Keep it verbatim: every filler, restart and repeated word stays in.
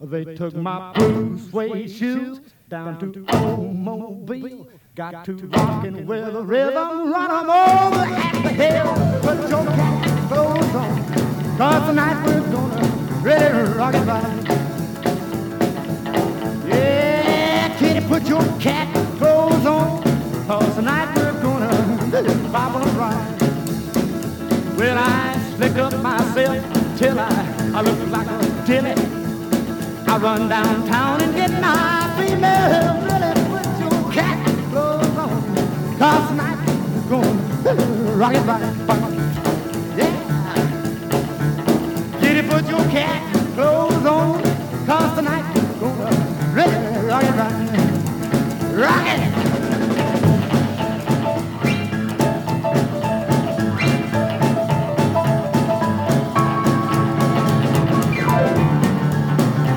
They took my blue suede shoes down to old Mobile. Got to rockin' with a rhythm, run 'em over at the hill. Put your cat clothes on, 'cause tonight we're gonna really rock it right. Yeah, kitty, put your cat clothes on, 'cause tonight we're gonna really bop 'em right. Well, I slick up myself till I, I look like a dilly. I run downtown and get my female. Really put your cat clothes on, 'cause tonight we're gonna rock it right. Yeah. Kitty, put your cat